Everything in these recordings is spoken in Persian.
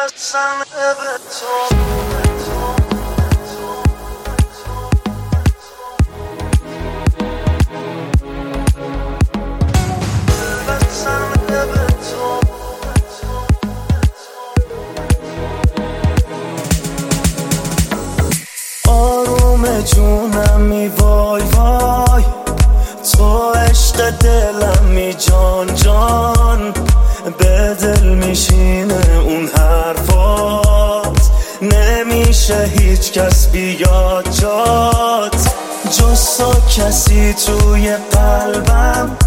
بستم به تو. جونمی وای وای، تو عشق دلمی جان جان، به دل میشینه اون حرفات، نمیشه هیچ کس بیاد جات، جز تو کسی توی قلبم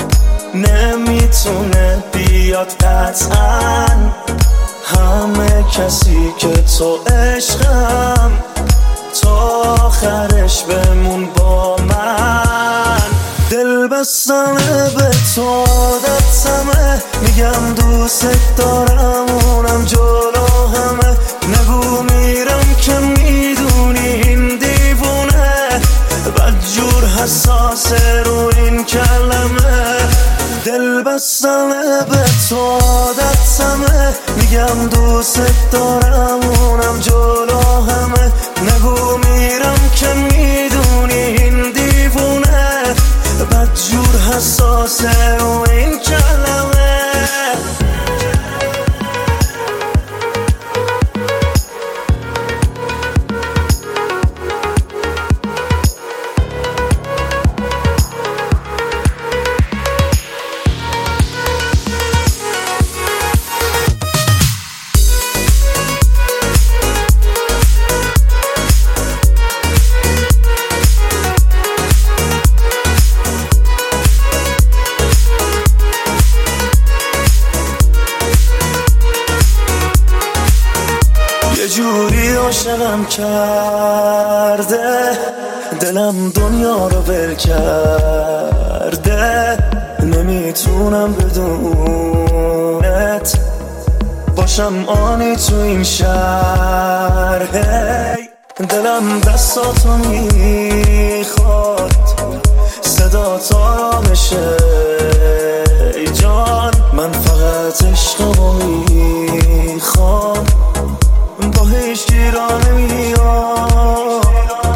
نمیتونه بیاد قطعا، همه کسی که تو عشقم، تا آخرش بمون با من. دل بستم به تو عادتمه، میگم دوست دارم اونم جلو همه، نگو میرم که میدونی این دیوونه، بدجور حساسه رو این کلمه. دل بستم به تو عادتمه، میگم دوست دارم اونم جلو همه، نگو میرم که میدونی این دیوونه، بدجور حساسه رو این کلمه. یه جوری عاشقم کرده، دلم دنیا رو ول کرده، نمیتونم بدونت باشم آنی تو این شهر. دلم دستاتو میخواد، صدا تو آرامشه ای جان، من فقط عشقمو میخوام، با هیچ گیرا نمیاد.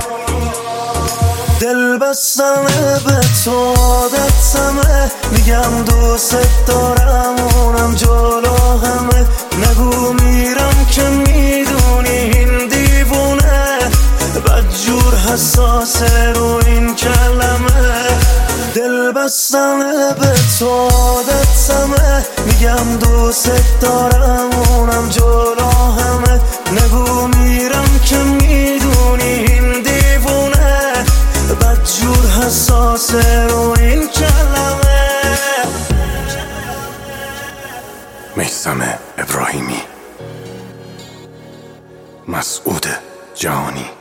دل بستم به تو عادتمه، میگم دوست دارم اونم جلو همه، نگو میرم که میدونی این دیوونه، بدجور حساسه رو این کلمه. دل بستم به تو عادتمه، میگم دوست دارم اونم جلو همه، نگو میرم که میدونی این دیوونه، بدجور حساسه رو این کلمه. میثم ابراهیمی، مسعود جهانی.